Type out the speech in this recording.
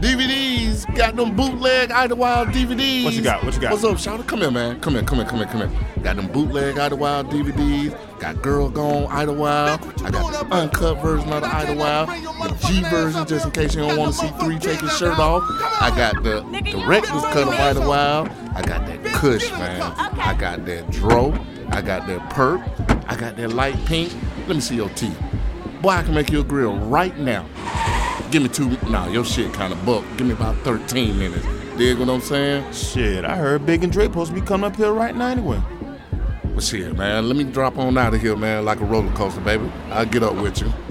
DVDs. Got them bootleg Idlewild DVDs. What you got? What's up, Shawty? Come here, man. Come here. Got them bootleg Idlewild DVDs. Got Girl Gone Idlewild. I got the uncut version of the Idlewild. The G version, just in case you don't want to see 3 take his shirt off. I got the director's cut of Idlewild. I got that Kush, man. I got that Dro. I got that Perp. I got that light pink. Let me see your teeth. Boy, I can make you a grill right now. Give me 2. Nah, your shit kind of buck. Give me about 13 minutes. Dig what I'm saying? Shit, I heard Big and Dre supposed to be coming up here right now anyway. Well, shit, man. Let me drop on out of here, man, like a roller coaster, baby. I'll get up with you.